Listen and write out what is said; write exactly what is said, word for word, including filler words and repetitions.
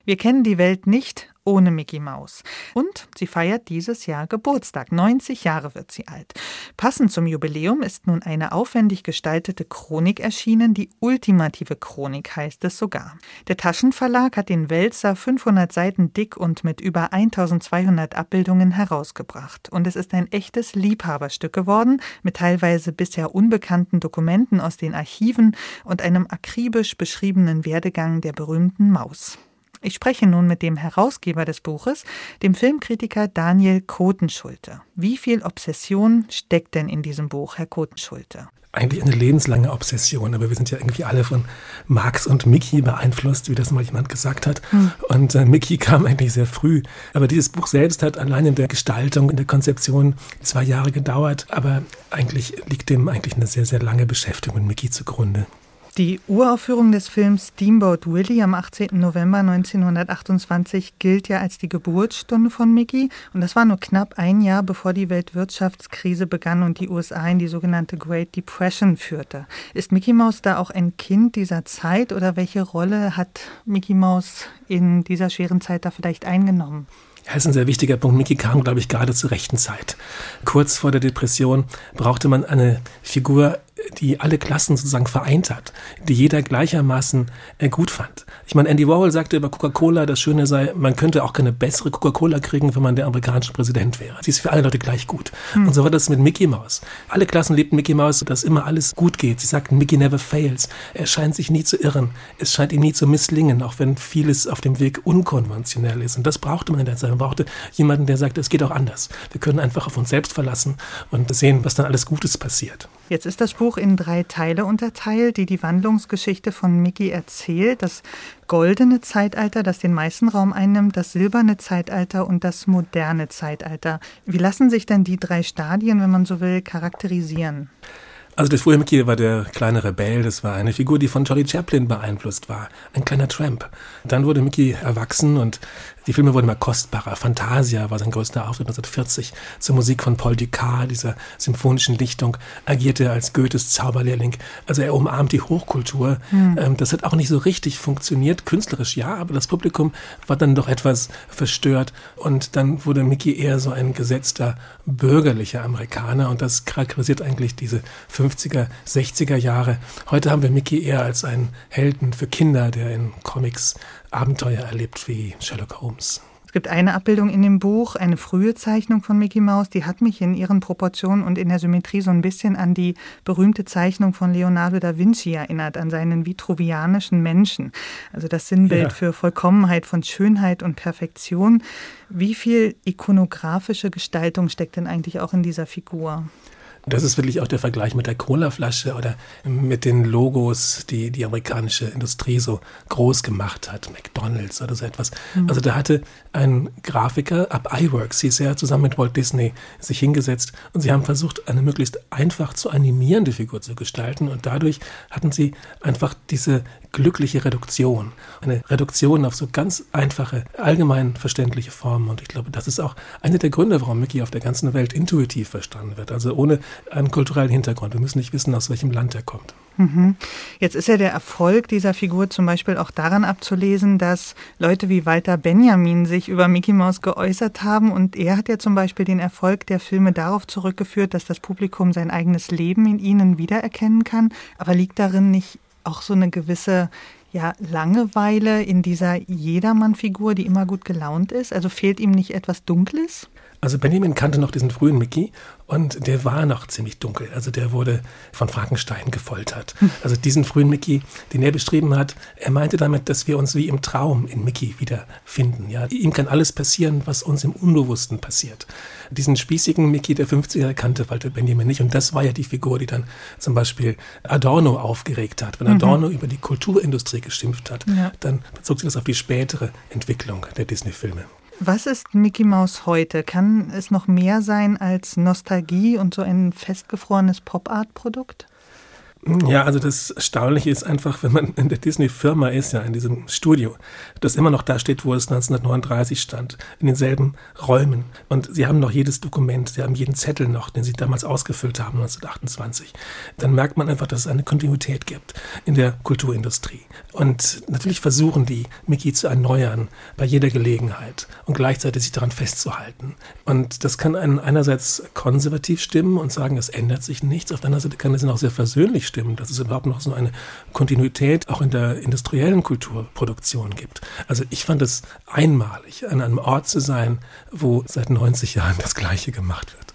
Wir kennen die Welt nicht ohne Mickey Maus. Und sie feiert dieses Jahr Geburtstag. neunzig Jahre wird sie alt. Passend zum Jubiläum ist nun eine aufwendig gestaltete Chronik erschienen. Die ultimative Chronik heißt es sogar. Der Taschenverlag hat den Wälzer fünfhundert Seiten dick und mit über eintausendzweihundert Abbildungen herausgebracht. Und es ist ein echtes Liebhaberstück geworden, mit teilweise bisher unbekannten Dokumenten aus den Archiven und einem akribisch beschriebenen Werdegang der berühmten Maus. Ich spreche nun mit dem Herausgeber des Buches, dem Filmkritiker Daniel Kotenschulte. Wie viel Obsession steckt denn in diesem Buch, Herr Kotenschulte? Eigentlich eine lebenslange Obsession, aber wir sind ja irgendwie alle von Max und Mickey beeinflusst, wie das mal jemand gesagt hat. Hm. Und äh, Mickey kam eigentlich sehr früh. Aber dieses Buch selbst hat allein in der Gestaltung, in der Konzeption zwei Jahre gedauert. Aber eigentlich liegt dem eigentlich eine sehr, sehr lange Beschäftigung mit Mickey zugrunde. Die Uraufführung des Films Steamboat Willie am achtzehnten November neunzehnhundertachtundzwanzig gilt ja als die Geburtsstunde von Mickey. Und das war nur knapp ein Jahr, bevor die Weltwirtschaftskrise begann und die U S A in die sogenannte Great Depression führte. Ist Mickey Mouse da auch ein Kind dieser Zeit oder welche Rolle hat Mickey Mouse in dieser schweren Zeit da vielleicht eingenommen? Ja, das ist ein sehr wichtiger Punkt. Mickey kam, glaube ich, gerade zur rechten Zeit. Kurz vor der Depression brauchte man eine Figur, die alle Klassen sozusagen vereint hat, die jeder gleichermaßen äh, gut fand. Ich meine, Andy Warhol sagte über Coca-Cola, das Schöne sei, man könnte auch keine bessere Coca-Cola kriegen, wenn man der amerikanische Präsident wäre. Sie ist für alle Leute gleich gut. Hm. Und so war das mit Mickey Mouse. Alle Klassen liebten Mickey Mouse, dass immer alles gut geht. Sie sagten, Mickey never fails. Er scheint sich nie zu irren. Es scheint ihm nie zu misslingen, auch wenn vieles auf dem Weg unkonventionell ist. Und das brauchte man in der Zeit. Man brauchte jemanden, der sagt, es geht auch anders. Wir können einfach auf uns selbst verlassen und sehen, was dann alles Gutes passiert. Jetzt ist das Buch in drei Teile unterteilt, die die Wandlungsgeschichte von Mickey erzählt. Das goldene Zeitalter, das den meisten Raum einnimmt, das silberne Zeitalter und das moderne Zeitalter. Wie lassen sich denn die drei Stadien, wenn man so will, charakterisieren? Also der frühe Mickey war der kleine Rebell, das war eine Figur, die von Charlie Chaplin beeinflusst war, ein kleiner Tramp. Dann wurde Mickey erwachsen und die Filme wurden immer kostbarer. Fantasia war sein größter Auftritt neunzehnhundertvierzig zur Musik von Paul Dukas, dieser symphonischen Dichtung, agierte er als Goethes Zauberlehrling. Also er umarmt die Hochkultur. Mhm. Das hat auch nicht so richtig funktioniert, künstlerisch ja, aber das Publikum war dann doch etwas verstört und dann wurde Mickey eher so ein gesetzter bürgerlicher Amerikaner und das charakterisiert eigentlich diese fünfziger, sechziger Jahre. Heute haben wir Mickey eher als einen Helden für Kinder, der in Comics Abenteuer erlebt wie Sherlock Holmes. Es gibt eine Abbildung in dem Buch, eine frühe Zeichnung von Mickey Mouse, die hat mich in ihren Proportionen und in der Symmetrie so ein bisschen an die berühmte Zeichnung von Leonardo da Vinci erinnert, an seinen vitruvianischen Menschen. Also das Sinnbild ja. für Vollkommenheit, von Schönheit und Perfektion. Wie viel ikonografische Gestaltung steckt denn eigentlich auch in dieser Figur? Das ist wirklich auch der Vergleich mit der Colaflasche oder mit den Logos, die die amerikanische Industrie so groß gemacht hat, McDonald's oder so etwas. Mhm. Also da hatte ein Grafiker, ab iWorks hieß er, zusammen mit Walt Disney sich hingesetzt und sie haben versucht, eine möglichst einfach zu animierende Figur zu gestalten und dadurch hatten sie einfach diese glückliche Reduktion. Eine Reduktion auf so ganz einfache, allgemein verständliche Formen. Und ich glaube, das ist auch einer der Gründe, warum Mickey auf der ganzen Welt intuitiv verstanden wird. Also ohne einen kulturellen Hintergrund. Wir müssen nicht wissen, aus welchem Land er kommt. Mhm. Jetzt ist ja der Erfolg dieser Figur zum Beispiel auch daran abzulesen, dass Leute wie Walter Benjamin sich über Mickey Mouse geäußert haben. Und er hat ja zum Beispiel den Erfolg der Filme darauf zurückgeführt, dass das Publikum sein eigenes Leben in ihnen wiedererkennen kann. Aber liegt darin nicht auch so eine gewisse ja, Langeweile in dieser Jedermann-Figur, die immer gut gelaunt ist? Also fehlt ihm nicht etwas Dunkles? Also Benjamin kannte noch diesen frühen Mickey und der war noch ziemlich dunkel. Also der wurde von Frankenstein gefoltert. Hm. Also diesen frühen Mickey, den er beschrieben hat, er meinte damit, dass wir uns wie im Traum in Mickey wiederfinden. Ja, ihm kann alles passieren, was uns im Unbewussten passiert. Diesen spießigen Mickey der fünfziger kannte Walter Benjamin nicht und das war ja die Figur, die dann zum Beispiel Adorno aufgeregt hat. Wenn Adorno mhm. über die Kulturindustrie geschimpft hat, ja. dann bezog sich das auf die spätere Entwicklung der Disney-Filme. Was ist Mickey Mouse heute? Kann es noch mehr sein als Nostalgie und so ein festgefrorenes Pop-Art-Produkt? Ja, also das Erstaunliche ist einfach, wenn man in der Disney-Firma ist, ja, in diesem Studio, das immer noch da steht, wo es neunzehnhundertneununddreißig stand, in denselben Räumen. Und sie haben noch jedes Dokument, sie haben jeden Zettel noch, den sie damals ausgefüllt haben, neunzehnhundertachtundzwanzig. Dann merkt man einfach, dass es eine Kontinuität gibt in der Kulturindustrie. Und natürlich versuchen die, Mickey zu erneuern bei jeder Gelegenheit und gleichzeitig sich daran festzuhalten. Und das kann einen einerseits konservativ stimmen und sagen, es ändert sich nichts. Auf der anderen Seite kann es auch sehr versöhnlich stimmen, dass es überhaupt noch so eine Kontinuität auch in der industriellen Kulturproduktion gibt. Also ich fand es einmalig, an einem Ort zu sein, wo seit neunzig Jahren das Gleiche gemacht wird.